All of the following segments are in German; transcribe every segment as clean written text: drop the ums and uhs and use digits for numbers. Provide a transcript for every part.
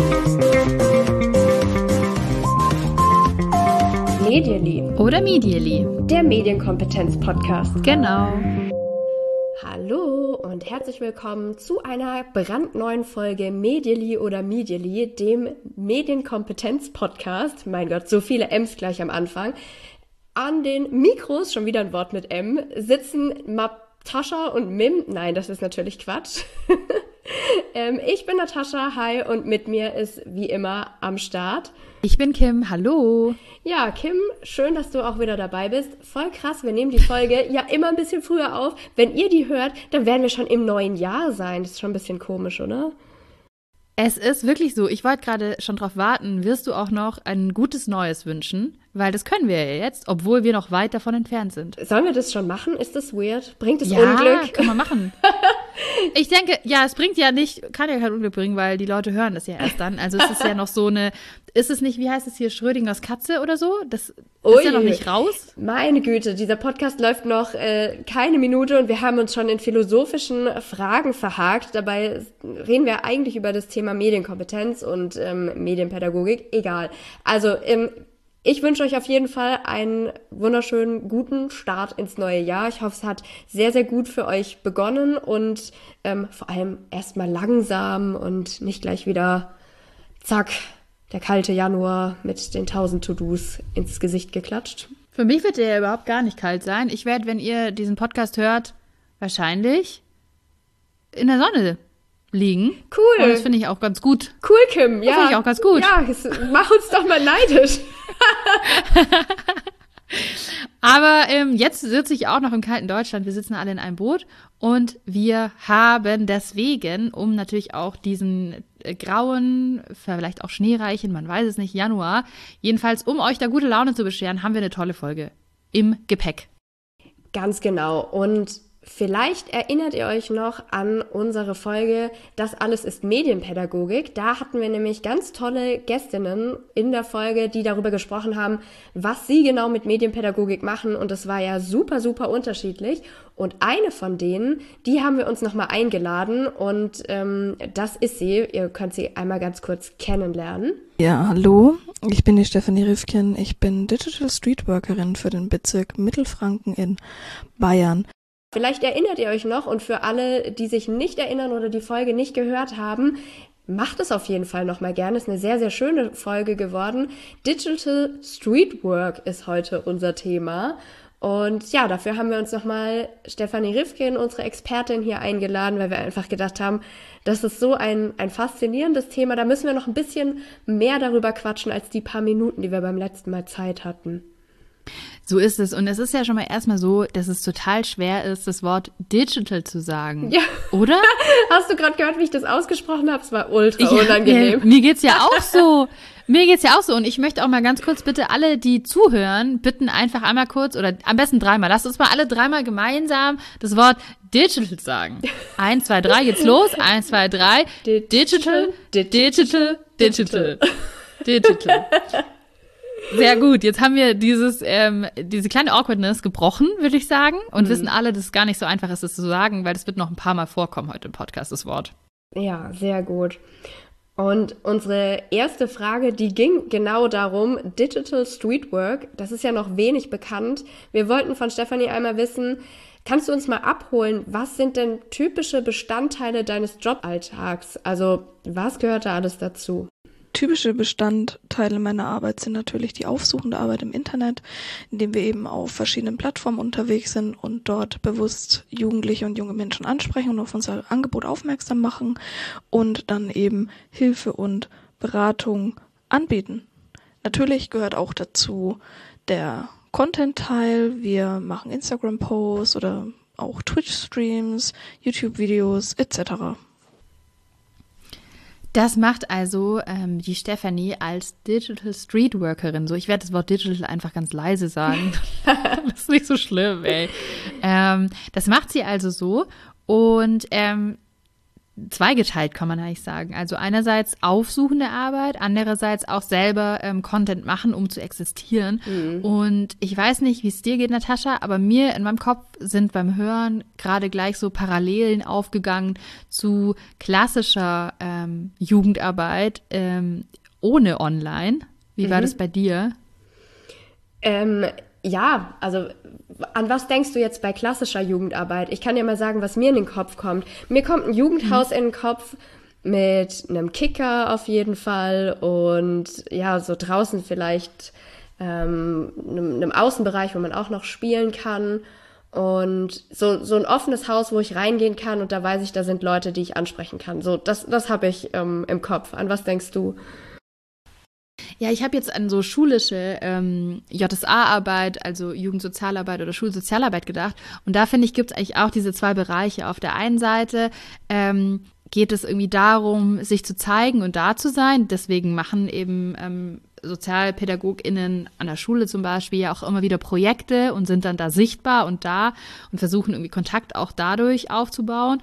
Medially oder Medially, der Medienkompetenz-Podcast. Genau. Hallo und herzlich willkommen zu einer brandneuen Folge Medially oder Medially, dem Medienkompetenz-Podcast. Mein Gott, so viele M's gleich am Anfang. An den Mikros, schon wieder ein Wort mit M, sitzen Natascha und Mim. Nein, das ist natürlich Quatsch. Ich bin Natascha, hi, und mit mir ist wie immer am Start. Ich bin Kim, hallo. Ja, Kim, schön, dass du auch wieder dabei bist. Voll krass, wir nehmen die Folge ja immer ein bisschen früher auf. Wenn ihr die hört, dann werden wir schon im neuen Jahr sein. Das ist schon ein bisschen komisch, oder? Es ist wirklich so, ich wollte gerade schon drauf warten, wirst du auch noch ein gutes Neues wünschen? Weil das können wir ja jetzt, obwohl wir noch weit davon entfernt sind. Sollen wir das schon machen? Ist das weird? Bringt es ja, Unglück? Ja, kann man machen. Ich denke, ja, es bringt ja nicht, kann ja kein Unglück bringen, weil die Leute hören das ja erst dann. Also es ist ja noch so eine, ist es nicht, wie heißt es hier, Schrödingers Katze oder so? Das ist ja noch nicht raus. Meine Güte, dieser Podcast läuft noch keine Minute und wir haben uns schon in philosophischen Fragen verhakt. Dabei reden wir eigentlich über das Thema Medienkompetenz und Medienpädagogik. Egal. Also ich wünsche euch auf jeden Fall einen wunderschönen, guten Start ins neue Jahr. Ich hoffe, es hat sehr, sehr gut für euch begonnen und vor allem erstmal langsam und nicht gleich wieder, zack, der kalte Januar mit den 1000 To-Dos ins Gesicht geklatscht. Für mich wird der ja überhaupt gar nicht kalt sein. Ich werde, wenn ihr diesen Podcast hört, wahrscheinlich in der Sonne liegen. Cool. Und das finde ich auch ganz gut. Cool, Kim. Ja. Das finde ich auch ganz gut. Ja, mach uns doch mal neidisch. Aber jetzt sitze ich auch noch im kalten Deutschland. Wir sitzen alle in einem Boot und wir haben deswegen, um natürlich auch diesen grauen, vielleicht auch schneereichen, man weiß es nicht, Januar, jedenfalls um euch da gute Laune zu bescheren, haben wir eine tolle Folge im Gepäck. Ganz genau. Und vielleicht erinnert ihr euch noch an unsere Folge Das alles ist Medienpädagogik. Da hatten wir nämlich ganz tolle Gästinnen in der Folge, die darüber gesprochen haben, was sie genau mit Medienpädagogik machen. Und das war ja super, super unterschiedlich. Und eine von denen, die haben wir uns nochmal eingeladen. Und das ist sie. Ihr könnt sie einmal ganz kurz kennenlernen. Ja, hallo. Ich bin die Stefanie Rifkin. Ich bin Digital Streetworkerin für den Bezirk Mittelfranken in Bayern. Vielleicht erinnert ihr euch noch, und für alle, die sich nicht erinnern oder die Folge nicht gehört haben, macht es auf jeden Fall nochmal gerne. Ist eine sehr, sehr schöne Folge geworden. Digital Streetwork ist heute unser Thema. Und ja, dafür haben wir uns nochmal Stefanie Rifkin, unsere Expertin, hier eingeladen, weil wir einfach gedacht haben, das ist so ein faszinierendes Thema. Da müssen wir noch ein bisschen mehr darüber quatschen als die paar Minuten, die wir beim letzten Mal Zeit hatten. So ist es. Und es ist ja schon mal erstmal so, dass es total schwer ist, das Wort digital zu sagen. Ja. Oder? Hast du gerade gehört, wie ich das ausgesprochen habe? Es war ultra unangenehm. Mir geht's ja auch so. Und ich möchte auch mal ganz kurz bitte alle, die zuhören, bitten einfach einmal kurz oder am besten dreimal. Lasst uns mal alle dreimal gemeinsam das Wort digital sagen. 1, 2, 3, geht's los. 1, 2, 3. Digital. Sehr gut, jetzt haben wir diese kleine Awkwardness gebrochen, würde ich sagen, und wissen alle, dass es gar nicht so einfach ist, das zu sagen, weil das wird noch ein paar Mal vorkommen heute im Podcast, das Wort. Ja, sehr gut. Und unsere erste Frage, die ging genau darum, Digital Streetwork, das ist ja noch wenig bekannt. Wir wollten von Stefanie einmal wissen, kannst du uns mal abholen, was sind denn typische Bestandteile deines Joballtags? Also, was gehört da alles dazu? Typische Bestandteile meiner Arbeit sind natürlich die aufsuchende Arbeit im Internet, indem wir eben auf verschiedenen Plattformen unterwegs sind und dort bewusst Jugendliche und junge Menschen ansprechen und auf unser Angebot aufmerksam machen und dann eben Hilfe und Beratung anbieten. Natürlich gehört auch dazu der Content-Teil. Wir machen Instagram-Posts oder auch Twitch-Streams, YouTube-Videos etc. Das macht also die Stefanie als Digital Streetworkerin so. Ich werde das Wort Digital einfach ganz leise sagen. Das ist nicht so schlimm, ey. Das macht sie also so. Und zweigeteilt, kann man eigentlich sagen. Also einerseits aufsuchende Arbeit, andererseits auch selber Content machen, um zu existieren. Und ich weiß nicht, wie es dir geht, Natascha, aber mir in meinem Kopf sind beim Hören gerade gleich so Parallelen aufgegangen zu klassischer Jugendarbeit ohne Online. Wie war das bei dir? Ja, also an was denkst du jetzt bei klassischer Jugendarbeit? Ich kann dir mal sagen, was mir in den Kopf kommt. Mir kommt ein Jugendhaus in den Kopf mit einem Kicker auf jeden Fall und ja, so draußen vielleicht einem Außenbereich, wo man auch noch spielen kann und so ein offenes Haus, wo ich reingehen kann und da weiß ich, da sind Leute, die ich ansprechen kann. So, das habe ich im Kopf. An was denkst du? Ja, ich habe jetzt an so schulische JSA-Arbeit, also Jugendsozialarbeit oder Schulsozialarbeit gedacht. Und da finde ich, gibt es eigentlich auch diese zwei Bereiche. Auf der einen Seite geht es irgendwie darum, sich zu zeigen und da zu sein. Deswegen machen eben SozialpädagogInnen an der Schule zum Beispiel ja auch immer wieder Projekte und sind dann da sichtbar und da und versuchen irgendwie Kontakt auch dadurch aufzubauen.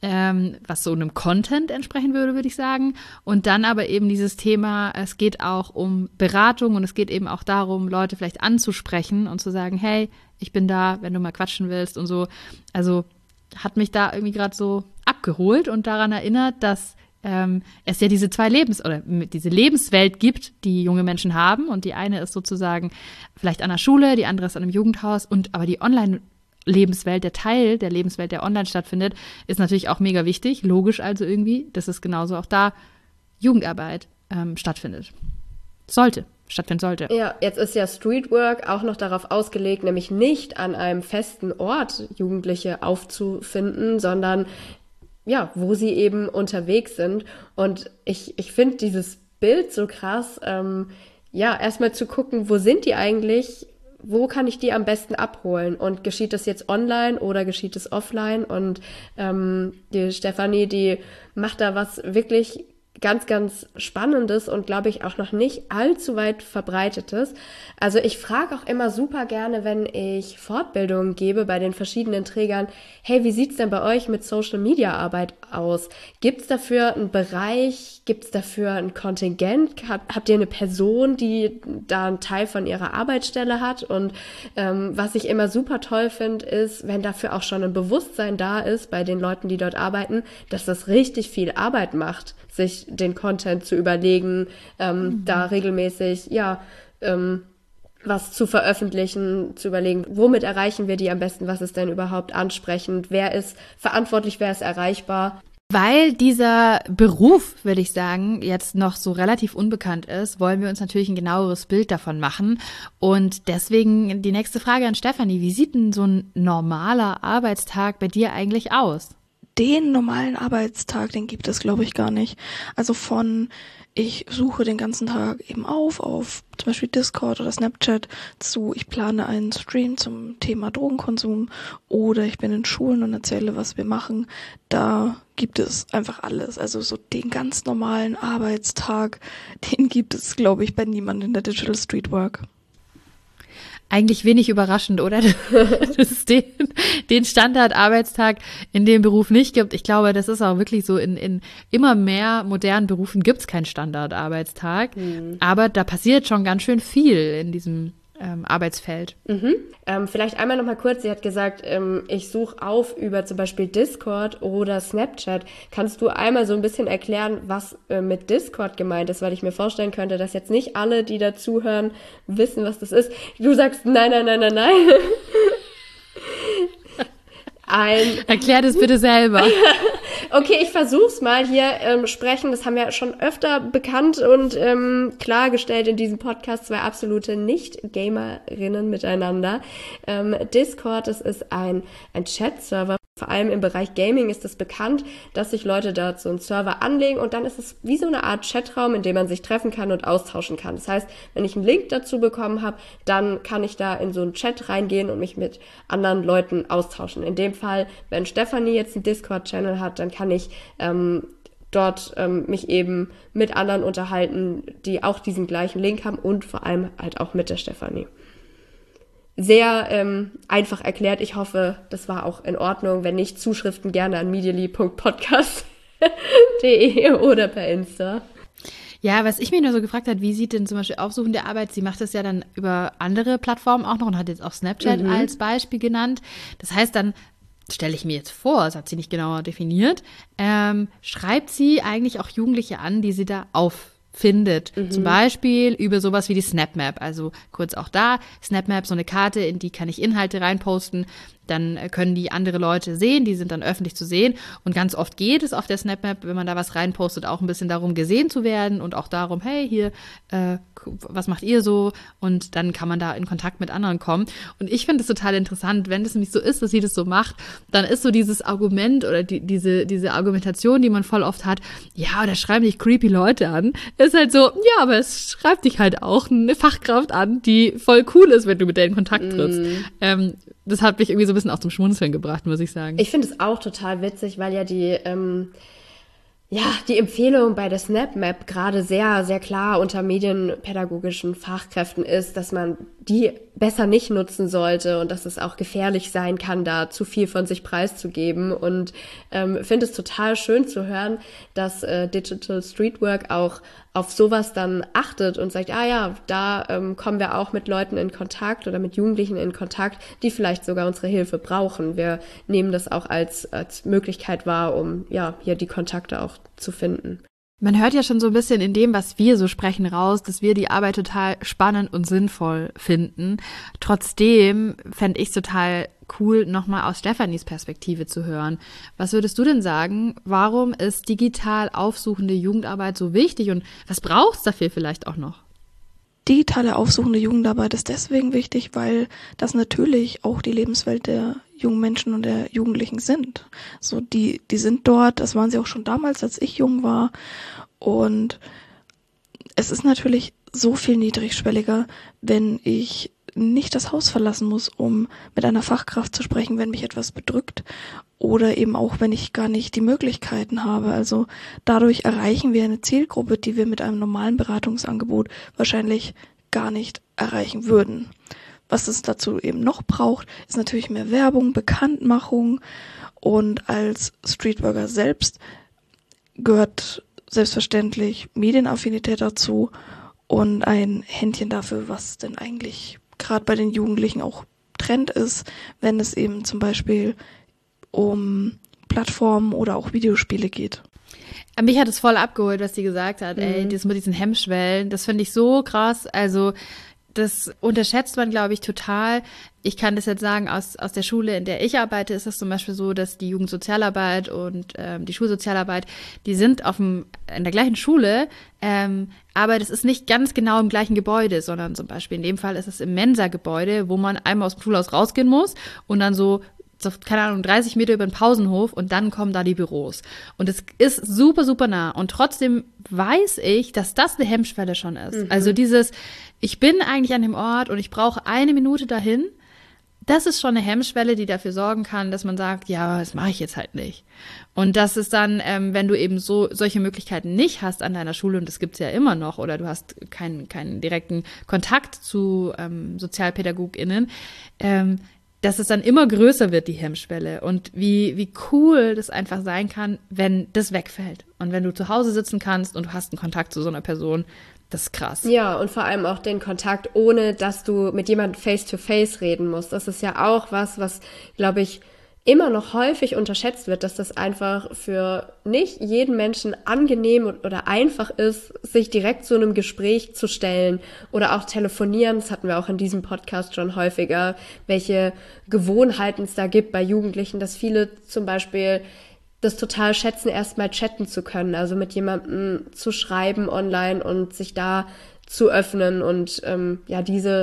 Was so einem Content entsprechen würde ich sagen. Und dann aber eben dieses Thema, es geht auch um Beratung und es geht eben auch darum, Leute vielleicht anzusprechen und zu sagen, hey, ich bin da, wenn du mal quatschen willst und so. Also hat mich da irgendwie gerade so abgeholt und daran erinnert, dass es ja diese diese Lebenswelt gibt, die junge Menschen haben. Und die eine ist sozusagen vielleicht an der Schule, die andere ist an einem Jugendhaus aber die Online-Lebenswelt, der Teil der Lebenswelt, der online stattfindet, ist natürlich auch mega wichtig, logisch also irgendwie, dass es genauso auch da Jugendarbeit stattfinden sollte. Ja, jetzt ist ja Streetwork auch noch darauf ausgelegt, nämlich nicht an einem festen Ort Jugendliche aufzufinden, sondern ja, wo sie eben unterwegs sind. Und ich finde dieses Bild so krass, erstmal zu gucken, wo sind die eigentlich? Wo kann ich die am besten abholen? Und geschieht das jetzt online oder geschieht es offline? Und die Stefanie, die macht da was wirklich ganz, ganz Spannendes und glaube ich auch noch nicht allzu weit Verbreitetes. Also ich frage auch immer super gerne, wenn ich Fortbildungen gebe bei den verschiedenen Trägern, hey, wie sieht's denn bei euch mit Social-Media-Arbeit aus? Gibt's dafür einen Bereich? Gibt's dafür ein Kontingent? Habt ihr eine Person, die da einen Teil von ihrer Arbeitsstelle hat? Und was ich immer super toll finde, ist, wenn dafür auch schon ein Bewusstsein da ist bei den Leuten, die dort arbeiten, dass das richtig viel Arbeit macht, sich den Content zu überlegen, da regelmäßig, was zu veröffentlichen, zu überlegen, womit erreichen wir die am besten, was ist denn überhaupt ansprechend, wer ist verantwortlich, wer ist erreichbar. Weil dieser Beruf, würde ich sagen, jetzt noch so relativ unbekannt ist, wollen wir uns natürlich ein genaueres Bild davon machen. Und deswegen die nächste Frage an Stefanie, wie sieht denn so ein normaler Arbeitstag bei dir eigentlich aus? Den normalen Arbeitstag, den gibt es, glaube ich, gar nicht. Also ich suche den ganzen Tag eben auf zum Beispiel Discord oder Snapchat zu, ich plane einen Stream zum Thema Drogenkonsum oder ich bin in Schulen und erzähle, was wir machen. Da gibt es einfach alles. Also so den ganz normalen Arbeitstag, den gibt es, glaube ich, bei niemandem in der Digital Streetwork. Eigentlich wenig überraschend, oder? Dass es den Standardarbeitstag in dem Beruf nicht gibt. Ich glaube, das ist auch wirklich so, in immer mehr modernen Berufen gibt es keinen Standardarbeitstag. Aber da passiert schon ganz schön viel in diesem Arbeitsfeld. Vielleicht einmal noch mal kurz, sie hat gesagt, ich suche auf über zum Beispiel Discord oder Snapchat. Kannst du einmal so ein bisschen erklären, was mit Discord gemeint ist? Weil ich mir vorstellen könnte, dass jetzt nicht alle, die da zuhören, wissen, was das ist. Du sagst, nein. Erklär das bitte selber. Okay, ich versuch's mal hier sprechen. Das haben wir schon öfter bekannt und klargestellt in diesem Podcast, zwei absolute Nicht-Gamerinnen miteinander. Discord, das ist ein Chat-Server. Vor allem im Bereich Gaming ist es bekannt, dass sich Leute dort so einen Server anlegen und dann ist es wie so eine Art Chatraum, in dem man sich treffen kann und austauschen kann. Das heißt, wenn ich einen Link dazu bekommen habe, dann kann ich da in so einen Chat reingehen und mich mit anderen Leuten austauschen. In dem Fall, wenn Stefanie jetzt einen Discord-Channel hat, dann kann ich dort mich eben mit anderen unterhalten, die auch diesen gleichen Link haben und vor allem halt auch mit der Stefanie. Sehr einfach erklärt. Ich hoffe, das war auch in Ordnung. Wenn nicht, Zuschriften gerne an medially.podcast. De oder per Insta. Ja, was ich mir nur so gefragt habe, wie sieht denn zum Beispiel aufsuchende Arbeit, sie macht das ja dann über andere Plattformen auch noch und hat jetzt auch Snapchat als Beispiel genannt. Das heißt, dann stelle ich mir jetzt vor, das hat sie nicht genauer definiert, schreibt sie eigentlich auch Jugendliche an, die sie da auffindet. Zum Beispiel über sowas wie die SnapMap. Also kurz auch da, SnapMap, so eine Karte, in die kann ich Inhalte reinposten. Dann können die andere Leute sehen, die sind dann öffentlich zu sehen. Und ganz oft geht es auf der SnapMap, wenn man da was reinpostet, auch ein bisschen darum, gesehen zu werden und auch darum, hey, hier, was macht ihr so? Und dann kann man da in Kontakt mit anderen kommen. Und ich finde es total interessant, wenn das nämlich so ist, dass sie das so macht, dann ist so dieses Argument oder diese Argumentation, die man voll oft hat, ja, da schreiben dich creepy Leute an, ist halt so, ja, aber es schreibt dich halt auch eine Fachkraft an, die voll cool ist, wenn du mit der in Kontakt trittst. Das hat mich irgendwie so ein bisschen auch zum Schmunzeln gebracht, muss ich sagen. Ich finde es auch total witzig, weil ja die Empfehlung bei der SnapMap gerade sehr, sehr klar unter medienpädagogischen Fachkräften ist, dass man die besser nicht nutzen sollte und dass es auch gefährlich sein kann, da zu viel von sich preiszugeben. Und finde es total schön zu hören, dass Digital Streetwork auch auf sowas dann achtet und sagt, da kommen wir auch mit Leuten in Kontakt oder mit Jugendlichen in Kontakt, die vielleicht sogar unsere Hilfe brauchen. Wir nehmen das auch als Möglichkeit wahr, um hier die Kontakte auch zu finden. Man hört ja schon so ein bisschen in dem, was wir so sprechen, raus, dass wir die Arbeit total spannend und sinnvoll finden. Trotzdem fände ich es total cool, nochmal aus Stefanis Perspektive zu hören. Was würdest du denn sagen, warum ist digital aufsuchende Jugendarbeit so wichtig und was braucht es dafür vielleicht auch noch? Digitale aufsuchende Jugendarbeit ist deswegen wichtig, weil das natürlich auch die Lebenswelt der jungen Menschen und der Jugendlichen sind. So, die sind dort, das waren sie auch schon damals, als ich jung war. Und es ist natürlich so viel niedrigschwelliger, wenn ich nicht das Haus verlassen muss, um mit einer Fachkraft zu sprechen, wenn mich etwas bedrückt oder eben auch, wenn ich gar nicht die Möglichkeiten habe. Also dadurch erreichen wir eine Zielgruppe, die wir mit einem normalen Beratungsangebot wahrscheinlich gar nicht erreichen würden. Was es dazu eben noch braucht, ist natürlich mehr Werbung, Bekanntmachung und als Streetworker selbst gehört selbstverständlich Medienaffinität dazu und ein Händchen dafür, was denn eigentlich gerade bei den Jugendlichen auch Trend ist, wenn es eben zum Beispiel um Plattformen oder auch Videospiele geht. Mich hat es voll abgeholt, was sie gesagt hat. Ey, das mit diesen Hemmschwellen, das finde ich so krass. Also das unterschätzt man, glaube ich, total. Ich kann das jetzt sagen, aus der Schule, in der ich arbeite, ist es zum Beispiel so, dass die Jugendsozialarbeit und die Schulsozialarbeit, die sind in der gleichen Schule, aber das ist nicht ganz genau im gleichen Gebäude, sondern zum Beispiel in dem Fall ist es im Mensa-Gebäude, wo man einmal aus dem Schulhaus rausgehen muss und dann so, keine Ahnung, 30 Meter über den Pausenhof und dann kommen da die Büros. Und es ist super, super nah. Und trotzdem weiß ich, dass das eine Hemmschwelle schon ist. Also ich bin eigentlich an dem Ort und ich brauche 1 Minute dahin. Das ist schon eine Hemmschwelle, die dafür sorgen kann, dass man sagt, ja, das mache ich jetzt halt nicht. Und das ist dann, wenn du eben solche Möglichkeiten nicht hast an deiner Schule, und das gibt's ja immer noch, oder du hast keinen direkten Kontakt zu SozialpädagogInnen, dass es dann immer größer wird, die Hemmschwelle. Und wie cool das einfach sein kann, wenn das wegfällt. Und wenn du zu Hause sitzen kannst und du hast einen Kontakt zu so einer Person, das ist krass. Ja, und vor allem auch den Kontakt, ohne dass du mit jemandem face-to-face reden musst. Das ist ja auch was, glaube ich, immer noch häufig unterschätzt wird, dass das einfach für nicht jeden Menschen angenehm oder einfach ist, sich direkt zu einem Gespräch zu stellen oder auch telefonieren. Das hatten wir auch in diesem Podcast schon häufiger, welche Gewohnheiten es da gibt bei Jugendlichen, dass viele zum Beispiel das total schätzen, erstmal chatten zu können, also mit jemandem zu schreiben online und sich da zu öffnen und diese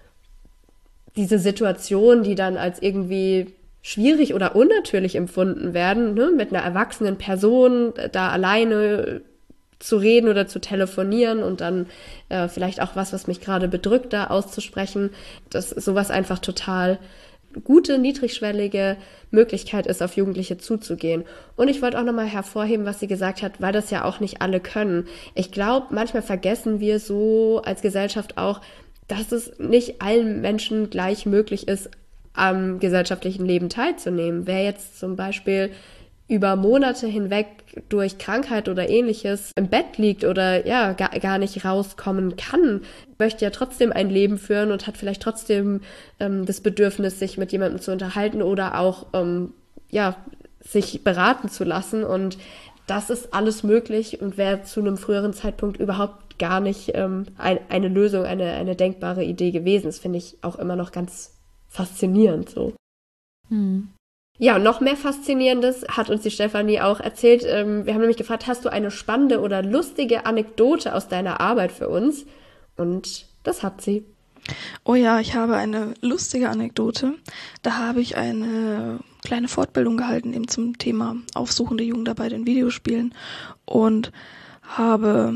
Situation, die dann als irgendwie schwierig oder unnatürlich empfunden werden, ne, mit einer erwachsenen Person da alleine zu reden oder zu telefonieren und dann vielleicht auch was mich gerade bedrückt, da auszusprechen, dass sowas einfach total gute, niedrigschwellige Möglichkeit ist, auf Jugendliche zuzugehen. Und ich wollte auch nochmal hervorheben, was sie gesagt hat, weil das ja auch nicht alle können. Ich glaube, manchmal vergessen wir so als Gesellschaft auch, dass es nicht allen Menschen gleich möglich ist, am gesellschaftlichen Leben teilzunehmen. Wer jetzt zum Beispiel über Monate hinweg durch Krankheit oder ähnliches im Bett liegt oder ja gar nicht rauskommen kann, möchte ja trotzdem ein Leben führen und hat vielleicht trotzdem das Bedürfnis, sich mit jemandem zu unterhalten oder auch sich beraten zu lassen. Und das ist alles möglich und wäre zu einem früheren Zeitpunkt überhaupt gar nicht eine Lösung, eine denkbare Idee gewesen. Das finde ich auch immer noch ganz faszinierend so. Ja, und noch mehr Faszinierendes hat uns die Stefanie auch erzählt. Wir haben nämlich gefragt, hast du eine spannende oder lustige Anekdote aus deiner Arbeit für uns? Und das hat sie. Oh ja, ich habe eine lustige Anekdote. Da habe ich eine kleine Fortbildung gehalten eben zum Thema aufsuchende Jugendarbeit in Videospielen und habe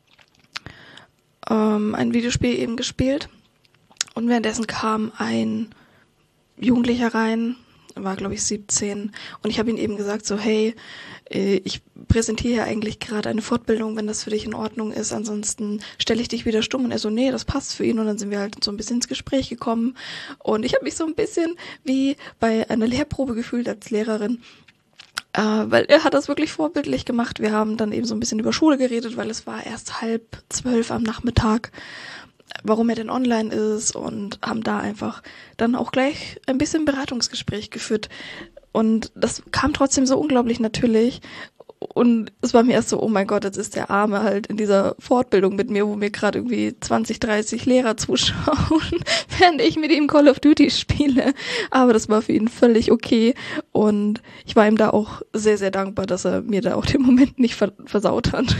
ein Videospiel eben gespielt. Und währenddessen kam ein Jugendlicher rein, war glaube ich 17, und ich habe ihm eben gesagt so, hey, ich präsentiere hier eigentlich gerade eine Fortbildung, wenn das für dich in Ordnung ist, ansonsten stelle ich dich wieder stumm. Und er so, nee, das passt für ihn. Und dann sind wir halt so ein bisschen ins Gespräch gekommen und ich habe mich so ein bisschen wie bei einer Lehrprobe gefühlt als Lehrerin, weil er hat das wirklich vorbildlich gemacht. Wir haben dann eben so ein bisschen über Schule geredet, weil es war erst 11:30 am Nachmittag, warum er denn online ist, und haben da einfach dann auch gleich ein bisschen Beratungsgespräch geführt. Und das kam trotzdem so unglaublich natürlich. Und es war mir erst so, oh mein Gott, jetzt ist der Arme halt in dieser Fortbildung mit mir, wo mir gerade irgendwie 20, 30 Lehrer zuschauen, während ich mit ihm Call of Duty spiele. Aber das war für ihn völlig okay. Und ich war ihm da auch sehr, sehr dankbar, dass er mir da auch den Moment nicht versaut hat.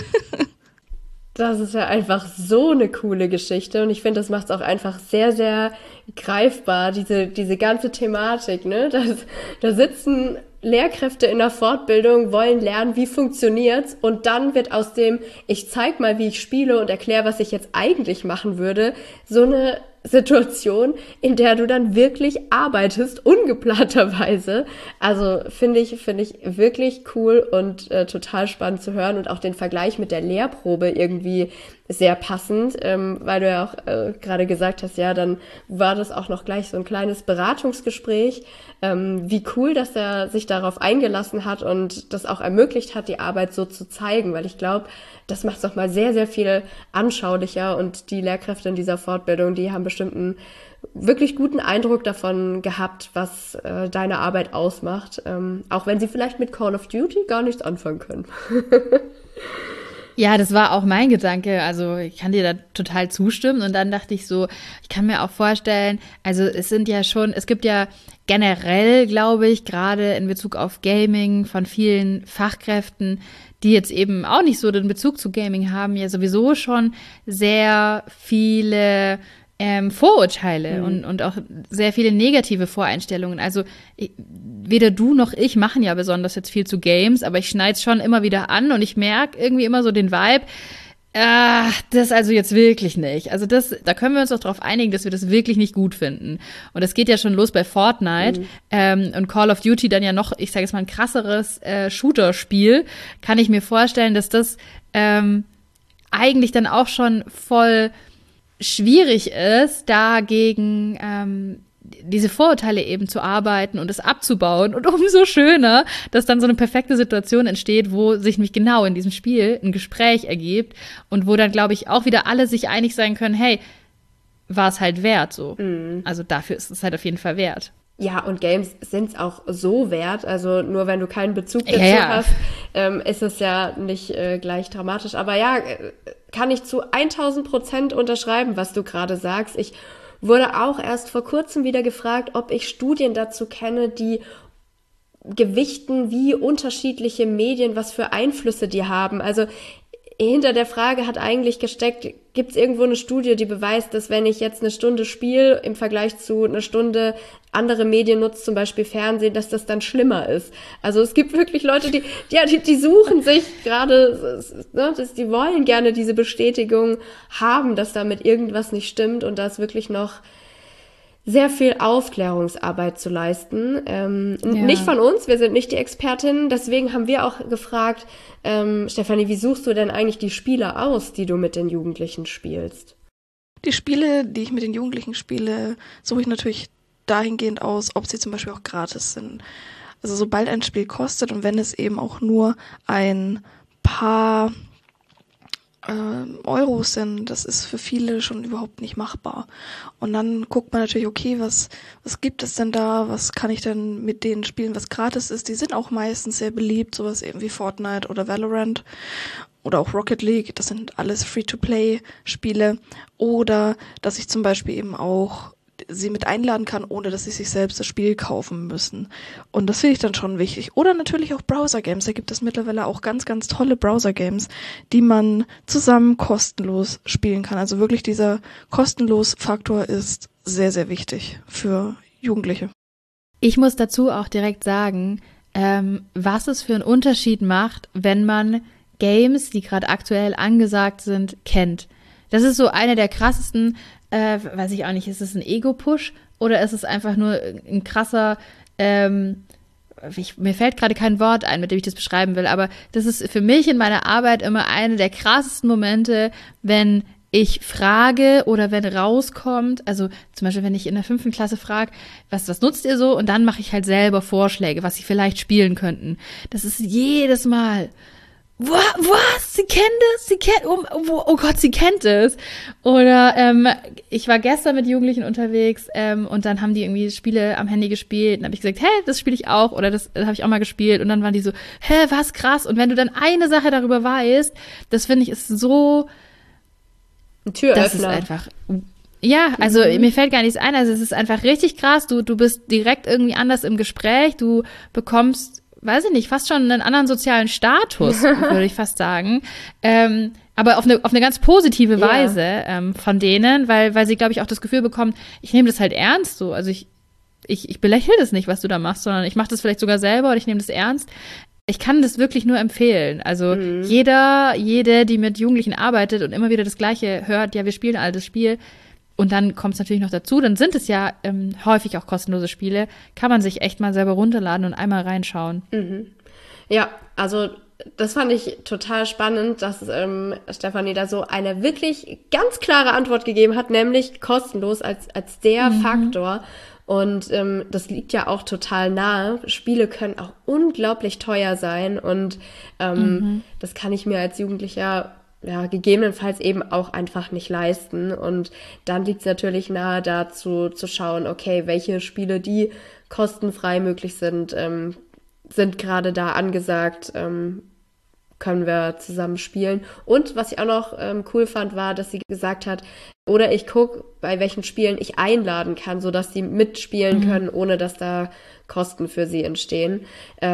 Das ist ja einfach so eine coole Geschichte und ich finde, das macht es auch einfach sehr, sehr greifbar, diese ganze Thematik, ne? Da sitzen Lehrkräfte in der Fortbildung, wollen lernen, wie funktioniert's, und dann wird aus dem, ich zeig mal, wie ich spiele und erkläre, was ich jetzt eigentlich machen würde, so eine Situation, in der du dann wirklich arbeitest, ungeplanterweise. Also finde ich wirklich cool und total spannend zu hören und auch den Vergleich mit der Lehrprobe irgendwie sehr passend, weil du ja auch gerade gesagt hast, ja, dann war das auch noch gleich so ein kleines Beratungsgespräch. Wie cool, dass er sich darauf eingelassen hat und das auch ermöglicht hat, die Arbeit so zu zeigen, weil ich glaube, das macht es doch mal sehr, sehr viel anschaulicher, und die Lehrkräfte in dieser Fortbildung, die haben bestimmt einen wirklich guten Eindruck davon gehabt, was deine Arbeit ausmacht, auch wenn sie vielleicht mit Call of Duty gar nichts anfangen können. Ja, das war auch mein Gedanke. Also ich kann dir da total zustimmen. Und dann dachte ich so, ich kann mir auch vorstellen, also es gibt ja generell, glaube ich, gerade in Bezug auf Gaming von vielen Fachkräften, die jetzt eben auch nicht so den Bezug zu Gaming haben, ja sowieso schon sehr viele Vorurteile und auch sehr viele negative Voreinstellungen. Also weder du noch ich machen ja besonders jetzt viel zu Games, aber ich schneide es schon immer wieder an und ich merke irgendwie immer so den Vibe, das also jetzt wirklich nicht. Also da können wir uns doch darauf einigen, dass wir das wirklich nicht gut finden. Und das geht ja schon los bei Fortnite und Call of Duty dann ja noch, ich sage jetzt mal, ein krasseres Shooter-Spiel. Kann ich mir vorstellen, dass das eigentlich dann auch schon voll schwierig ist, dagegen diese Vorurteile eben zu arbeiten und es abzubauen. Und umso schöner, dass dann so eine perfekte Situation entsteht, wo sich nämlich genau in diesem Spiel ein Gespräch ergibt und wo dann, glaube ich, auch wieder alle sich einig sein können, hey, war es halt wert so. Also dafür ist es halt auf jeden Fall wert. Ja, und Games sind es auch so wert. Also nur wenn du keinen Bezug dazu hast, ist es ja nicht gleich dramatisch. Aber ja, kann ich zu 1000% unterschreiben, was du gerade sagst. Ich wurde auch erst vor kurzem wieder gefragt, ob ich Studien dazu kenne, die gewichten, wie unterschiedliche Medien, was für Einflüsse die haben. Also hinter der Frage hat eigentlich gesteckt, gibt es irgendwo eine Studie, die beweist, dass wenn ich jetzt eine Stunde spiele, im Vergleich zu einer Stunde andere Medien nutze, zum Beispiel Fernsehen, dass das dann schlimmer ist. Also es gibt wirklich Leute, die suchen sich gerade, ne, die wollen gerne diese Bestätigung haben, dass damit irgendwas nicht stimmt, und da ist wirklich noch sehr viel Aufklärungsarbeit zu leisten. Nicht von uns, wir sind nicht die Expertinnen, deswegen haben wir auch gefragt, Stefanie, wie suchst du denn eigentlich die Spiele aus, die du mit den Jugendlichen spielst? Die Spiele, die ich mit den Jugendlichen spiele, suche ich natürlich dahingehend aus, ob sie zum Beispiel auch gratis sind. Also sobald ein Spiel kostet und wenn es eben auch nur ein paar Euros sind, das ist für viele schon überhaupt nicht machbar. Und dann guckt man natürlich, okay, was gibt es denn da? Was kann ich denn mit denen spielen, was gratis ist? Die sind auch meistens sehr beliebt, sowas eben wie Fortnite oder Valorant oder auch Rocket League. Das sind alles Free-to-Play-Spiele. Oder dass ich zum Beispiel eben auch sie mit einladen kann, ohne dass sie sich selbst das Spiel kaufen müssen. Und das finde ich dann schon wichtig. Oder natürlich auch Browser-Games. Da gibt es mittlerweile auch ganz, ganz tolle Browser-Games, die man zusammen kostenlos spielen kann. Also wirklich dieser Kostenlos-Faktor ist sehr, sehr wichtig für Jugendliche. Ich muss dazu auch direkt sagen, was es für einen Unterschied macht, wenn man Games, die gerade aktuell angesagt sind, kennt. Das ist so eine der krassesten, weiß ich auch nicht, ist es ein Ego-Push oder ist es einfach nur ein krasser, mir fällt gerade kein Wort ein, mit dem ich das beschreiben will, aber das ist für mich in meiner Arbeit immer eine der krassesten Momente, wenn ich frage oder wenn rauskommt, also zum Beispiel, wenn ich in der 5. Klasse frage, was nutzt ihr so? Und dann mache ich halt selber Vorschläge, was sie vielleicht spielen könnten. Das ist jedes Mal. Was? Sie kennt es? Oh Gott, sie kennt es. Oder ich war gestern mit Jugendlichen unterwegs und dann haben die irgendwie Spiele am Handy gespielt. Dann habe ich gesagt, hey, das spiele ich auch. Oder das habe ich auch mal gespielt. Und dann waren die so, hä, was krass. Und wenn du dann eine Sache darüber weißt, das finde ich ist so... Ein Türöffner. Das ist einfach... Ja, also mir fällt gar nichts ein. Also es ist einfach richtig krass. Du bist direkt irgendwie anders im Gespräch. Du bekommst... weiß ich nicht, fast schon einen anderen sozialen Status, würde ich fast sagen. Aber auf eine ganz positive Weise von denen, weil sie, glaube ich, auch das Gefühl bekommen, ich nehme das halt ernst so. Also ich belächle das nicht, was du da machst, sondern ich mache das vielleicht sogar selber und ich nehme das ernst. Ich kann das wirklich nur empfehlen. Also jede, die mit Jugendlichen arbeitet und immer wieder das Gleiche hört, ja, wir spielen all das Spiel, und dann kommt es natürlich noch dazu, dann sind es ja häufig auch kostenlose Spiele, kann man sich echt mal selber runterladen und einmal reinschauen. Mhm. Ja, also das fand ich total spannend, dass Stefanie da so eine wirklich ganz klare Antwort gegeben hat, nämlich kostenlos als der Faktor. Und das liegt ja auch total nahe. Spiele können auch unglaublich teuer sein und das kann ich mir als Jugendlicher gegebenenfalls eben auch einfach nicht leisten. Und dann liegt es natürlich nahe, dazu zu schauen, okay, welche Spiele, die kostenfrei möglich sind gerade da angesagt, können wir zusammen spielen. Und was ich auch noch cool fand, war, dass sie gesagt hat, oder ich gucke, bei welchen Spielen ich einladen kann, sodass sie mitspielen können, ohne dass da Kosten für sie entstehen.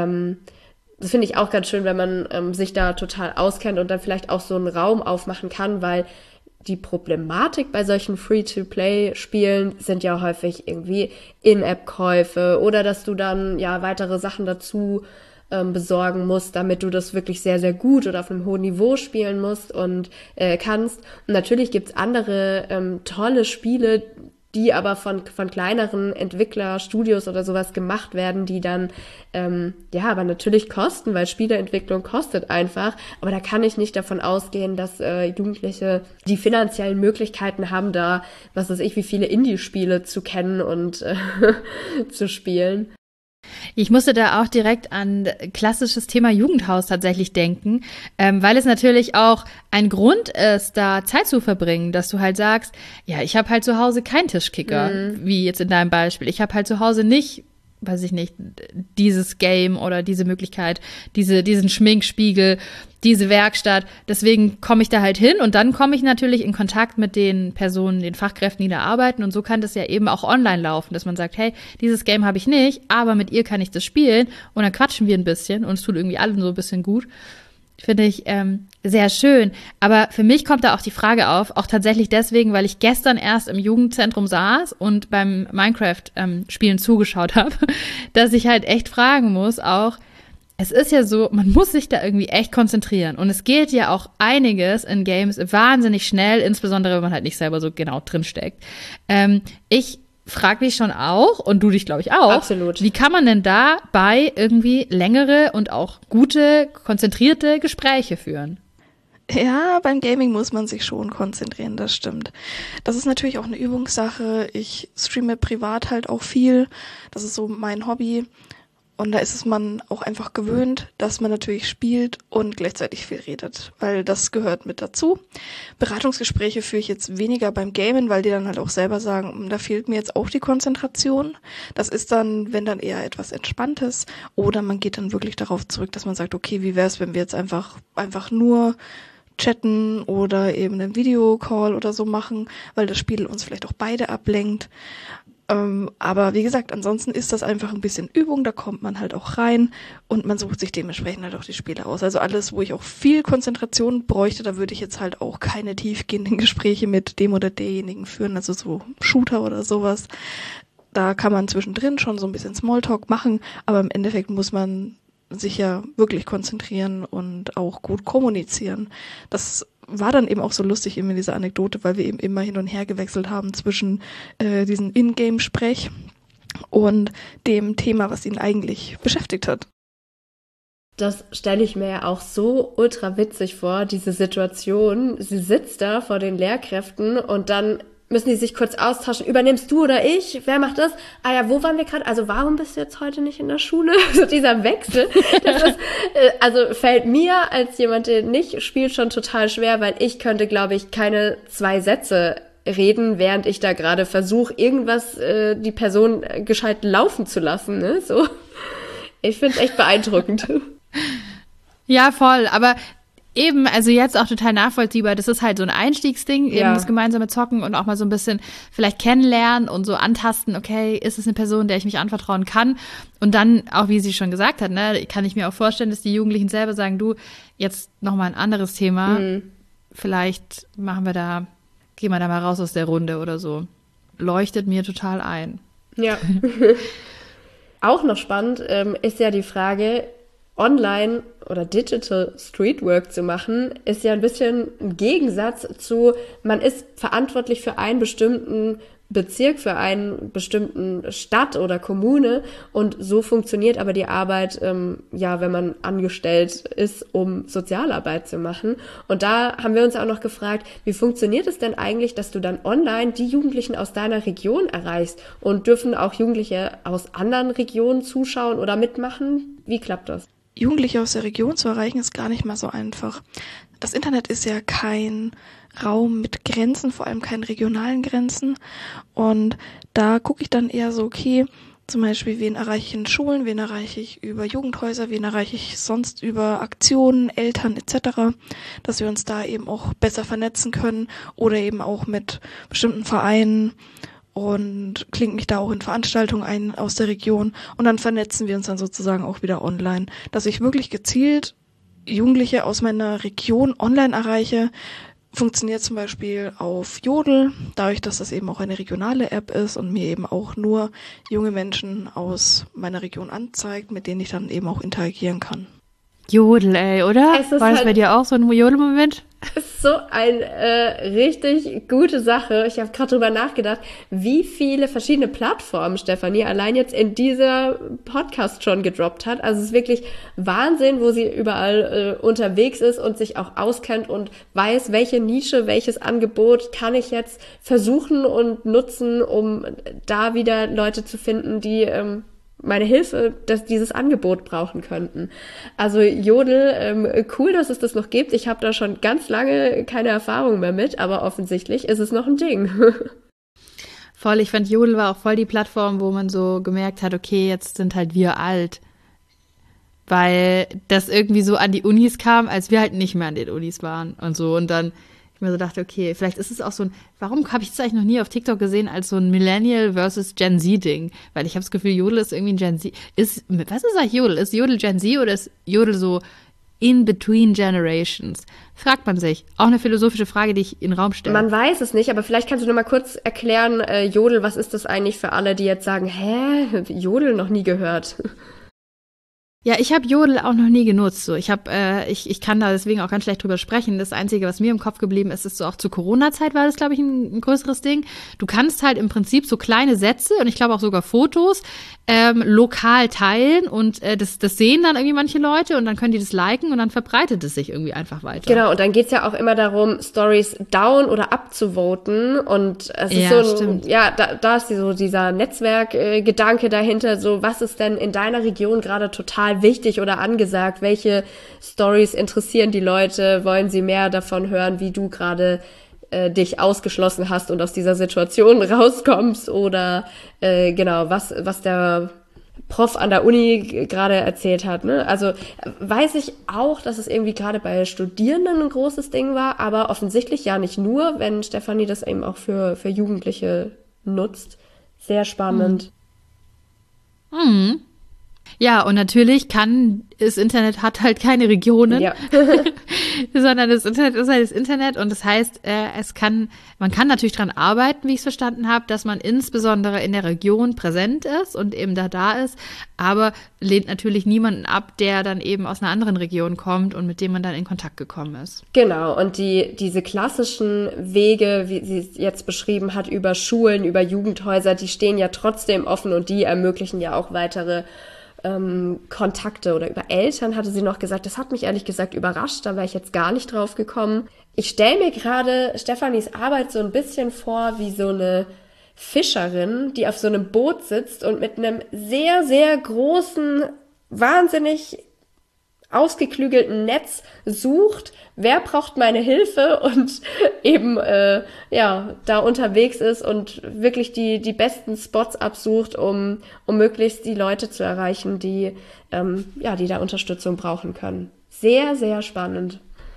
Das finde ich auch ganz schön, wenn man sich da total auskennt und dann vielleicht auch so einen Raum aufmachen kann, weil die Problematik bei solchen Free-to-Play-Spielen sind ja häufig irgendwie In-App-Käufe oder dass du dann weitere Sachen dazu besorgen musst, damit du das wirklich sehr, sehr gut oder auf einem hohen Niveau spielen musst und kannst. Und natürlich gibt's andere tolle Spiele, die aber von kleineren Entwicklerstudios oder sowas gemacht werden, die dann aber natürlich kosten, weil Spieleentwicklung kostet einfach. Aber da kann ich nicht davon ausgehen, dass Jugendliche die finanziellen Möglichkeiten haben, da, was weiß ich, wie viele Indie-Spiele zu kennen und zu spielen. Ich musste da auch direkt an klassisches Thema Jugendhaus tatsächlich denken, weil es natürlich auch ein Grund ist, da Zeit zu verbringen, dass du halt sagst, ja, ich habe halt zu Hause keinen Tischkicker, wie jetzt in deinem Beispiel. Ich habe halt zu Hause nicht, weiß ich nicht, dieses Game oder diese Möglichkeit, diesen Schminkspiegel, diese Werkstatt. Deswegen komme ich da halt hin und dann komme ich natürlich in Kontakt mit den Personen, den Fachkräften, die da arbeiten. Und so kann das ja eben auch online laufen, dass man sagt, hey, dieses Game habe ich nicht, aber mit ihr kann ich das spielen. Und dann quatschen wir ein bisschen und es tut irgendwie allen so ein bisschen gut. Finde ich sehr schön. Aber für mich kommt da auch die Frage auf, auch tatsächlich deswegen, weil ich gestern erst im Jugendzentrum saß und beim Minecraft-Spielen zugeschaut habe, dass ich halt echt fragen muss auch, es ist ja so, man muss sich da irgendwie echt konzentrieren. Und es geht ja auch einiges in Games wahnsinnig schnell, insbesondere wenn man halt nicht selber so genau drinsteckt. Ich frage mich schon auch, und du dich, glaube ich, auch. Absolut. Wie kann man denn dabei irgendwie längere und auch gute, konzentrierte Gespräche führen? Ja, beim Gaming muss man sich schon konzentrieren, das stimmt. Das ist natürlich auch eine Übungssache. Ich streame privat halt auch viel. Das ist so mein Hobby. Und da ist es man auch einfach gewöhnt, dass man natürlich spielt und gleichzeitig viel redet, weil das gehört mit dazu. Beratungsgespräche führe ich jetzt weniger beim Gamen, weil die dann halt auch selber sagen, da fehlt mir jetzt auch die Konzentration. Das ist dann, wenn dann eher etwas Entspanntes, oder man geht dann wirklich darauf zurück, dass man sagt, okay, wie wäre es, wenn wir jetzt einfach nur chatten oder eben einen Videocall oder so machen, weil das Spiel uns vielleicht auch beide ablenkt. Aber wie gesagt, ansonsten ist das einfach ein bisschen Übung, da kommt man halt auch rein und man sucht sich dementsprechend halt auch die Spiele aus. Also alles, wo ich auch viel Konzentration bräuchte, da würde ich jetzt halt auch keine tiefgehenden Gespräche mit dem oder derjenigen führen, also so Shooter oder sowas. Da kann man zwischendrin schon so ein bisschen Smalltalk machen, aber im Endeffekt muss man sich ja wirklich konzentrieren und auch gut kommunizieren. Das war dann eben auch so lustig eben in dieser Anekdote, weil wir eben immer hin und her gewechselt haben zwischen diesen Ingame-Sprech und dem Thema, was ihn eigentlich beschäftigt hat. Das stelle ich mir ja auch so ultra witzig vor, diese Situation. Sie sitzt da vor den Lehrkräften und dann müssen die sich kurz austauschen. Übernimmst du oder ich? Wer macht das? Ah ja, wo waren wir gerade? Also warum bist du jetzt heute nicht in der Schule? So dieser Wechsel. Das ist, also fällt mir als jemand, der nicht spielt, schon total schwer, weil ich könnte, glaube ich, keine 2 Sätze reden, während ich da gerade versuche, irgendwas die Person gescheit laufen zu lassen. Ne? So. Ich finde es echt beeindruckend. Ja, voll. Aber eben, also jetzt auch total nachvollziehbar, das ist halt so ein Einstiegsding, eben das gemeinsame Zocken und auch mal so ein bisschen vielleicht kennenlernen und so antasten, okay, ist es eine Person, der ich mich anvertrauen kann? Und dann, auch wie sie schon gesagt hat, ne, kann ich mir auch vorstellen, dass die Jugendlichen selber sagen, du, jetzt nochmal ein anderes Thema, vielleicht gehen wir da mal raus aus der Runde oder so. Leuchtet mir total ein. Ja. Auch noch spannend ist ja die Frage, Online oder Digital Streetwork zu machen, ist ja ein bisschen ein Gegensatz zu, man ist verantwortlich für einen bestimmten Bezirk, für einen bestimmten Stadt oder Kommune und so funktioniert aber die Arbeit, wenn man angestellt ist, um Sozialarbeit zu machen. Und da haben wir uns auch noch gefragt, wie funktioniert es denn eigentlich, dass du dann online die Jugendlichen aus deiner Region erreichst und dürfen auch Jugendliche aus anderen Regionen zuschauen oder mitmachen? Wie klappt das? Jugendliche aus der Region zu erreichen, ist gar nicht mal so einfach. Das Internet ist ja kein Raum mit Grenzen, vor allem keine regionalen Grenzen. Und da gucke ich dann eher so, okay, zum Beispiel, wen erreiche ich in Schulen, wen erreiche ich über Jugendhäuser, wen erreiche ich sonst über Aktionen, Eltern etc., dass wir uns da eben auch besser vernetzen können oder eben auch mit bestimmten Vereinen und klingt mich da auch in Veranstaltungen ein aus der Region und dann vernetzen wir uns dann sozusagen auch wieder online, dass ich wirklich gezielt Jugendliche aus meiner Region online erreiche. Funktioniert zum Beispiel auf Jodel, dadurch, dass das eben auch eine regionale App ist und mir eben auch nur junge Menschen aus meiner Region anzeigt, mit denen ich dann eben auch interagieren kann. Jodel, ey, oder? Es ist War das halt bei dir auch so ein Jodel-Moment? Das ist so eine richtig gute Sache. Ich habe gerade drüber nachgedacht, wie viele verschiedene Plattformen Stefanie allein jetzt in dieser Podcast schon gedroppt hat. Also es ist wirklich Wahnsinn, wo sie überall unterwegs ist und sich auch auskennt und weiß, welche Nische, welches Angebot kann ich jetzt versuchen und nutzen, um da wieder Leute zu finden, die meine Hilfe, dass dieses Angebot brauchen könnten. Also Jodel, cool, dass es das noch gibt. Ich habe da schon ganz lange keine Erfahrung mehr mit, aber offensichtlich ist es noch ein Ding. Voll, ich fand Jodel war auch voll die Plattform, wo man so gemerkt hat, okay, jetzt sind halt wir alt. Weil das irgendwie so an die Unis kam, als wir halt nicht mehr an den Unis waren und so. Und dann ich mir so dachte, okay, vielleicht ist es auch so ein, warum habe ich das eigentlich noch nie auf TikTok gesehen als so ein Millennial versus Gen Z-Ding? Weil ich habe das Gefühl, Jodel ist irgendwie ein Gen Z. Was ist eigentlich Jodel? Ist Jodel Gen Z oder ist Jodel so in between generations? Fragt man sich. Auch eine philosophische Frage, die ich in den Raum stelle. Man weiß es nicht, aber vielleicht kannst du noch mal kurz erklären, Jodel, was ist das eigentlich für alle, die jetzt sagen, Jodel noch nie gehört? Ja, ich habe Jodel auch noch nie genutzt. So, ich kann da deswegen auch ganz schlecht drüber sprechen. Das Einzige, was mir im Kopf geblieben ist, ist so auch zur Corona-Zeit war das, glaube ich, ein größeres Ding. Du kannst halt im Prinzip so kleine Sätze und ich glaube auch sogar Fotos lokal teilen und das sehen dann irgendwie manche Leute und dann können die das liken und dann verbreitet es sich irgendwie einfach weiter. Genau, und dann geht's ja auch immer darum, Stories down oder abzuvoten und es ist Ja, so, stimmt. ja, da ist so dieser Netzwerkgedanke dahinter, so was ist denn in deiner Region gerade total wichtig oder angesagt, welche Stories interessieren die Leute, wollen sie mehr davon hören, wie du gerade dich ausgeschlossen hast und aus dieser Situation rauskommst oder genau, was der Prof an der Uni gerade erzählt hat. Ne? Also weiß ich auch, dass es irgendwie gerade bei Studierenden ein großes Ding war, aber offensichtlich ja nicht nur, wenn Stefanie das eben auch für Jugendliche nutzt. Sehr spannend. Ja, und natürlich das Internet hat halt keine Regionen, Ja. sondern das Internet ist halt das Internet und das heißt, man kann natürlich dran arbeiten, wie ich es verstanden habe, dass man insbesondere in der Region präsent ist und eben da ist, aber lehnt natürlich niemanden ab, der dann eben aus einer anderen Region kommt und mit dem man dann in Kontakt gekommen ist. Genau, und diese klassischen Wege, wie sie es jetzt beschrieben hat, über Schulen, über Jugendhäuser, die stehen ja trotzdem offen und die ermöglichen ja auch weitere Kontakte oder über Eltern, hatte sie noch gesagt. Das hat mich ehrlich gesagt überrascht, da wäre ich jetzt gar nicht drauf gekommen. Ich stelle mir gerade Stefanis Arbeit so ein bisschen vor wie so eine Fischerin, die auf so einem Boot sitzt und mit einem sehr, sehr großen, wahnsinnig ausgeklügelten Netz sucht, wer braucht meine Hilfe und eben da unterwegs ist und wirklich die besten Spots absucht, um möglichst die Leute zu erreichen, die da Unterstützung brauchen können. Sehr, sehr spannend.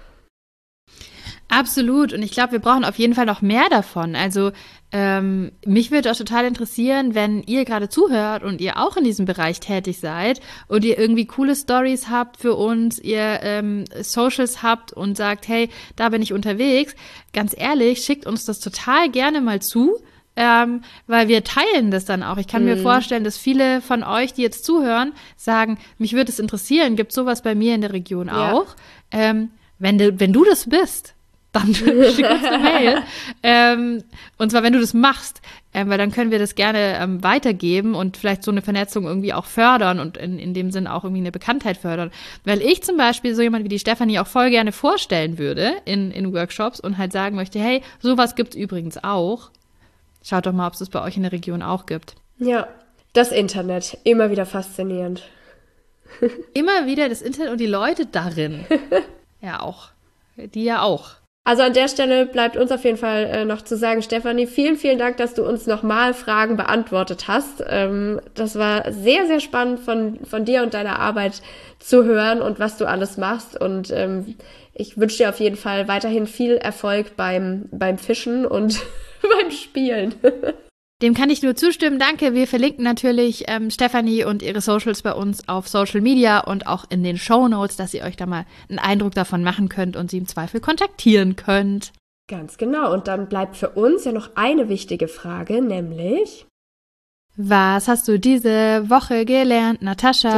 Absolut. Und ich glaube, wir brauchen auf jeden Fall noch mehr davon. Also mich würde auch total interessieren, wenn ihr gerade zuhört und ihr auch in diesem Bereich tätig seid und ihr irgendwie coole Stories habt für uns, ihr Socials habt und sagt, hey, da bin ich unterwegs. Ganz ehrlich, schickt uns das total gerne mal zu. Weil wir teilen das dann auch. Ich kann mir vorstellen, dass viele von euch, die jetzt zuhören, sagen, mich würde es interessieren, gibt sowas bei mir in der Region auch? Wenn du das bist, dann schick uns eine Mail. Und zwar, wenn du das machst, weil dann können wir das gerne weitergeben und vielleicht so eine Vernetzung irgendwie auch fördern und in dem Sinn auch irgendwie eine Bekanntheit fördern. Weil ich zum Beispiel so jemand wie die Stefanie auch voll gerne vorstellen würde in Workshops und halt sagen möchte, hey, sowas gibt's übrigens auch. Schaut doch mal, ob es das bei euch in der Region auch gibt. Ja, das Internet, immer wieder faszinierend. Immer wieder das Internet und die Leute darin. Ja, auch. Die ja auch. Also an der Stelle bleibt uns auf jeden Fall noch zu sagen, Stefanie, vielen, vielen Dank, dass du uns nochmal Fragen beantwortet hast. Das war sehr, sehr spannend von dir und deiner Arbeit zu hören und was du alles machst. Und ich wünsche dir auf jeden Fall weiterhin viel Erfolg beim Fischen und beim Spielen. Dem kann ich nur zustimmen. Danke. Wir verlinken natürlich Stefanie und ihre Socials bei uns auf Social Media und auch in den Shownotes, dass ihr euch da mal einen Eindruck davon machen könnt und sie im Zweifel kontaktieren könnt. Ganz genau. Und dann bleibt für uns ja noch eine wichtige Frage, nämlich: Was hast du diese Woche gelernt, Natascha?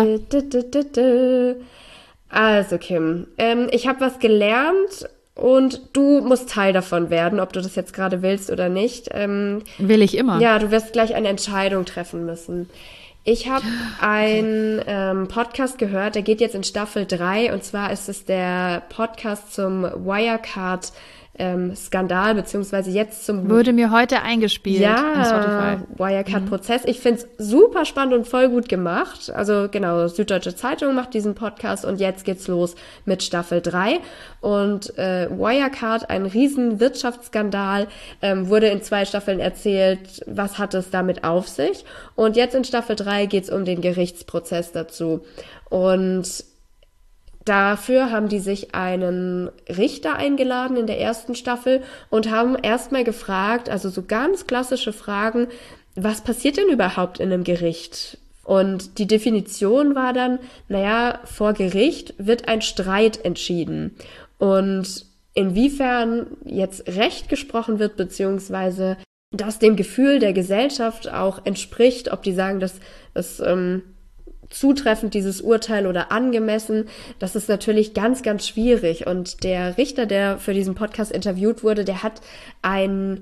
Also Kim, ich habe was gelernt und du musst Teil davon werden, ob du das jetzt gerade willst oder nicht. Will ich immer. Ja, du wirst gleich eine Entscheidung treffen müssen. Ich habe einen Podcast gehört, der geht jetzt in Staffel 3 und zwar ist es der Podcast zum Wirecard Skandal, beziehungsweise jetzt zum... Wurde mir heute eingespielt in Spotify. Wirecard-Prozess. Ich find's super spannend und voll gut gemacht. Also genau, Süddeutsche Zeitung macht diesen Podcast und jetzt geht's los mit Staffel 3. Und Wirecard, ein riesen Wirtschaftsskandal, wurde in 2 Staffeln erzählt, was hat es damit auf sich. Und jetzt in Staffel 3 geht's um den Gerichtsprozess dazu. Und dafür haben die sich einen Richter eingeladen in der ersten Staffel und haben erstmal gefragt, also so ganz klassische Fragen, was passiert denn überhaupt in einem Gericht? Und die Definition war dann, vor Gericht wird ein Streit entschieden. Und inwiefern jetzt Recht gesprochen wird, beziehungsweise das dem Gefühl der Gesellschaft auch entspricht, ob die sagen, dass das zutreffend dieses Urteil oder angemessen, das ist natürlich ganz, ganz schwierig. Und der Richter, der für diesen Podcast interviewt wurde, der hat ein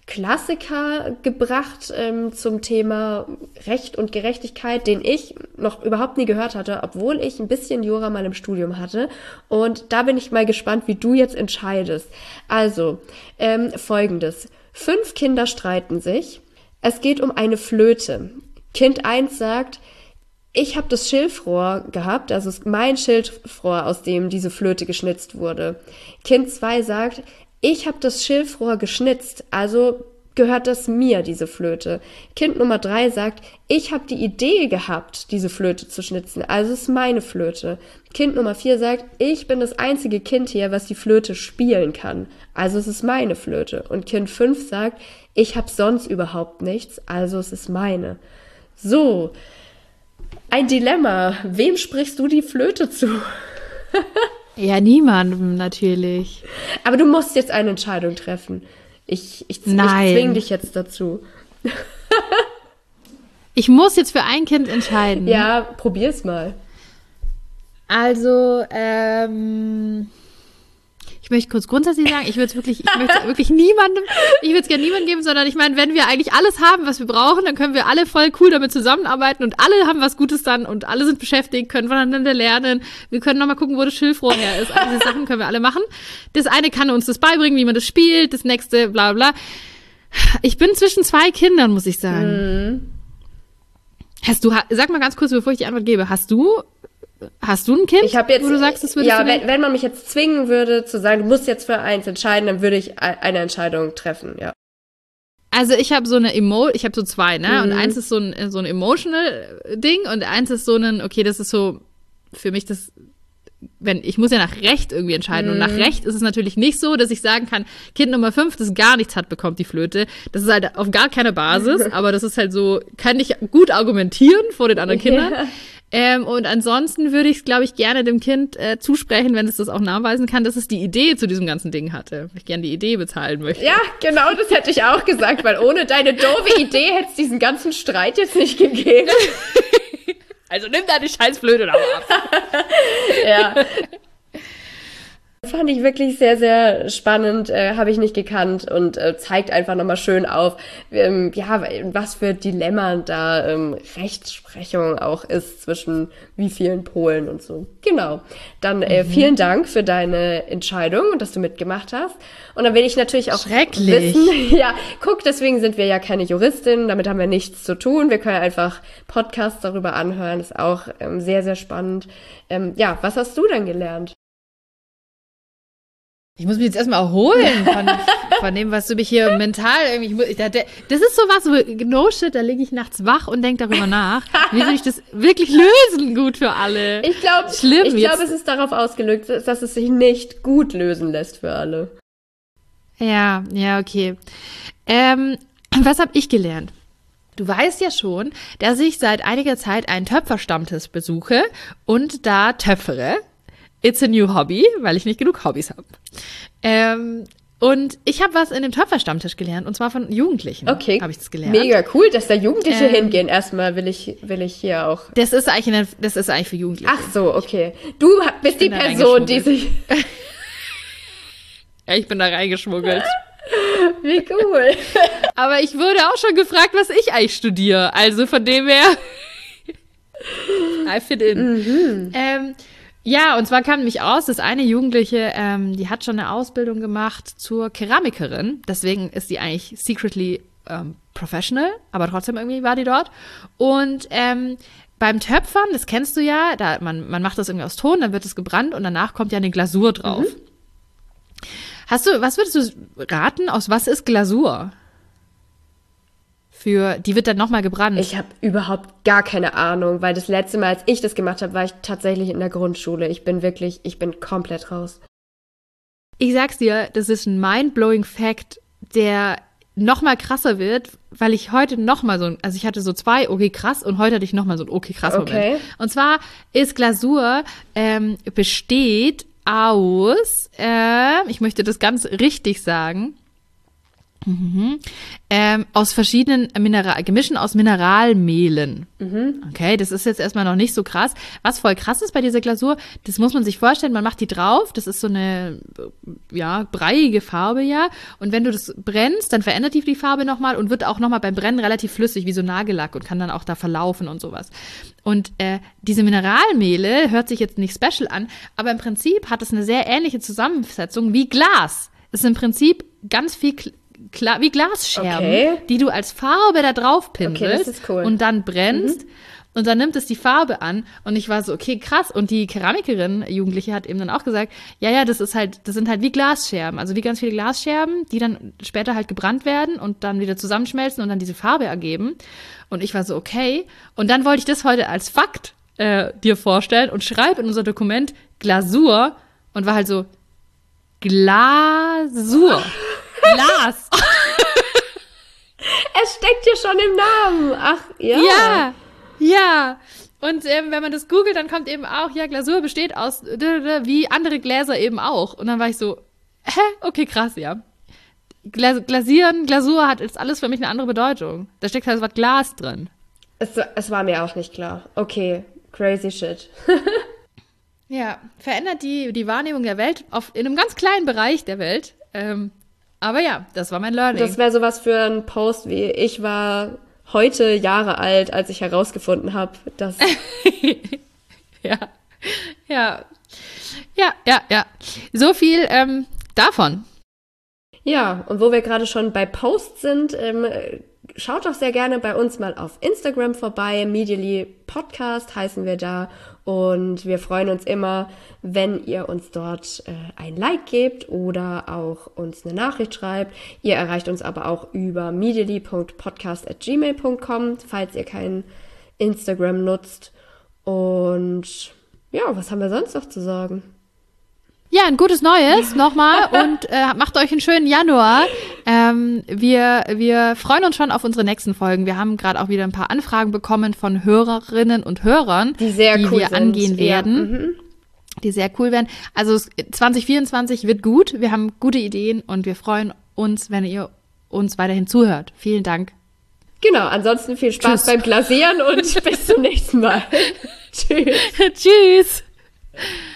Klassiker gebracht zum Thema Recht und Gerechtigkeit, den ich noch überhaupt nie gehört hatte, obwohl ich ein bisschen Jura mal im Studium hatte. Und da bin ich mal gespannt, wie du jetzt entscheidest. Also, Folgendes. 5 Kinder streiten sich. Es geht um eine Flöte. Kind 1 sagt, ich habe das Schilfrohr gehabt, also es ist mein Schilfrohr, aus dem diese Flöte geschnitzt wurde. Kind 2 sagt, ich habe das Schilfrohr geschnitzt, also gehört das mir, diese Flöte. Kind Nummer 3 sagt, ich habe die Idee gehabt, diese Flöte zu schnitzen, also es ist meine Flöte. Kind Nummer 4 sagt, ich bin das einzige Kind hier, was die Flöte spielen kann, also es ist meine Flöte. Und Kind 5 sagt, ich habe sonst überhaupt nichts, also es ist meine. So, ein Dilemma. Wem sprichst du die Flöte zu? Ja, niemandem natürlich. Aber du musst jetzt eine Entscheidung treffen. Ich zwinge dich jetzt dazu. Ich muss jetzt für ein Kind entscheiden. Ja, probier's mal. Also, ich möchte kurz grundsätzlich sagen, ich möchte wirklich niemandem, ich würde es gerne niemandem geben, sondern ich meine, wenn wir eigentlich alles haben, was wir brauchen, dann können wir alle voll cool damit zusammenarbeiten und alle haben was Gutes dann und alle sind beschäftigt, können voneinander lernen. Wir können nochmal gucken, wo das Schilfrohr her ist. All diese Sachen können wir alle machen. Das eine kann uns das beibringen, wie man das spielt, das nächste, bla bla. Ich bin zwischen 2 Kindern, muss ich sagen. Sag mal ganz kurz, bevor ich die Antwort gebe, hast du ein Kind, ich habe jetzt, wo du sagst, das würdest ja, du nehmen? wenn man mich jetzt zwingen würde, zu sagen, du musst jetzt für eins entscheiden, dann würde ich eine Entscheidung treffen, ja. Also ich habe so ich habe so 2, ne? Und eins ist so ein emotional Ding und eins ist so ein, okay, das ist so für mich das, ich muss ja nach Recht irgendwie entscheiden. Und nach Recht ist es natürlich nicht so, dass ich sagen kann, Kind Nummer 5, das gar nichts hat, bekommt die Flöte. Das ist halt auf gar keiner Basis, aber das ist halt so, kann ich gut argumentieren vor den anderen Kindern. Ja. Und ansonsten würde ich es, glaube ich, gerne dem Kind zusprechen, wenn es das auch nachweisen kann, dass es die Idee zu diesem ganzen Ding hatte. Weil ich gerne die Idee bezahlen möchte. Ja, genau, das hätte ich auch gesagt, weil ohne deine doofe Idee hätte es diesen ganzen Streit jetzt nicht gegeben. Also nimm da die Scheißflöte ab. Ja. Fand ich wirklich sehr, sehr spannend, habe ich nicht gekannt und zeigt einfach nochmal schön auf, was für Dilemma da Rechtsprechung auch ist zwischen wie vielen Polen und so. Genau. Dann vielen Dank für deine Entscheidung und dass du mitgemacht hast. Und dann will ich natürlich auch wissen, ja, guck, deswegen sind wir ja keine Juristin, damit haben wir nichts zu tun. Wir können einfach Podcasts darüber anhören, ist auch sehr, sehr spannend. Was hast du denn gelernt? Ich muss mich jetzt erstmal erholen von dem, was du mich hier mental irgendwie. Das ist sowas, no shit, da liege ich nachts wach und denke darüber nach. Wie soll ich das wirklich lösen, gut für alle? Ich glaube, es ist darauf ausgelegt, dass es sich nicht gut lösen lässt für alle. Ja, okay. Was habe ich gelernt? Du weißt ja schon, dass ich seit einiger Zeit einen Töpferstammtisch besuche und da töpfere. It's a new hobby, weil ich nicht genug Hobbys habe. Und ich habe was in dem Töpferstammtisch gelernt, und zwar von Jugendlichen. Okay, habe ich das gelernt. Mega cool, dass da Jugendliche hingehen. Erstmal will ich hier auch. Das ist eigentlich für Jugendliche. Ach so, okay. Du bist die Person, die sich. Ja, ich bin da reingeschmuggelt. Wie cool. Aber ich wurde auch schon gefragt, was ich eigentlich studiere. Also von dem her. I fit in. Ja, und zwar kam nämlich aus, dass eine Jugendliche, die hat schon eine Ausbildung gemacht zur Keramikerin. Deswegen ist die eigentlich secretly professional, aber trotzdem irgendwie war die dort. Und beim Töpfern, das kennst du ja, man macht das irgendwie aus Ton, dann wird es gebrannt und danach kommt ja eine Glasur drauf. Was würdest du raten, aus was ist Glasur? Die wird dann nochmal gebrannt. Ich habe überhaupt gar keine Ahnung, weil das letzte Mal, als ich das gemacht habe, war ich tatsächlich in der Grundschule. Ich bin komplett raus. Ich sag's dir, das ist ein mind-blowing Fact, der nochmal krasser wird, weil ich heute nochmal ich hatte so 2 okay krass und heute hatte ich nochmal so ein okay krass Moment. Okay. Und zwar ist Glasur, besteht aus, ich möchte das ganz richtig sagen, Aus verschiedenen Gemischen aus Mineralmehlen. Okay, das ist jetzt erstmal noch nicht so krass. Was voll krass ist bei dieser Glasur, das muss man sich vorstellen, man macht die drauf, das ist so eine, breiige Farbe, ja. Und wenn du das brennst, dann verändert die Farbe nochmal und wird auch nochmal beim Brennen relativ flüssig, wie so Nagellack und kann dann auch da verlaufen und sowas. Und diese Mineralmehle hört sich jetzt nicht special an, aber im Prinzip hat es eine sehr ähnliche Zusammensetzung wie Glas. Es ist im Prinzip ganz viel wie Glasscherben, die du als Farbe da drauf pinselst und dann brennst und dann nimmt es die Farbe an und ich war so, okay, krass. Und die Keramikerin, Jugendliche, hat eben dann auch gesagt, ja, das sind halt wie Glasscherben, also wie ganz viele Glasscherben, die dann später halt gebrannt werden und dann wieder zusammenschmelzen und dann diese Farbe ergeben. Und ich war so, okay. Und dann wollte ich das heute als Fakt dir vorstellen und schreibe in unser Dokument Glasur und war halt so, Glasur. Glas. Es steckt ja schon im Namen. Ach, ja. Ja. Und wenn man das googelt, dann kommt eben auch, ja, Glasur besteht aus wie andere Gläser eben auch. Und dann war ich so, okay, krass, ja. Glasur hat jetzt alles für mich eine andere Bedeutung. Da steckt halt das Wort Glas drin. Es war mir auch nicht klar. Okay, crazy shit. Ja, verändert die Wahrnehmung der Welt in einem ganz kleinen Bereich der Welt. Aber ja, das war mein Learning. Das wäre sowas für einen Post wie, ich war heute Jahre alt, als ich herausgefunden habe, dass... Ja. So viel davon. Ja, und wo wir gerade schon bei Posts sind, schaut doch sehr gerne bei uns mal auf Instagram vorbei. Medially Podcast heißen wir da. Und wir freuen uns immer, wenn ihr uns dort ein Like gebt oder auch uns eine Nachricht schreibt. Ihr erreicht uns aber auch über medially.podcast@gmail.com, falls ihr kein Instagram nutzt. Und ja, was haben wir sonst noch zu sagen? Ja, ein gutes Neues nochmal und macht euch einen schönen Januar. Wir freuen uns schon auf unsere nächsten Folgen. Wir haben gerade auch wieder ein paar Anfragen bekommen von Hörerinnen und Hörern, die wir angehen werden, die sehr cool werden. Also 2024 wird gut. Wir haben gute Ideen und wir freuen uns, wenn ihr uns weiterhin zuhört. Vielen Dank. Genau, ansonsten viel Spaß beim Glasieren und bis zum nächsten Mal. Tschüss. Tschüss.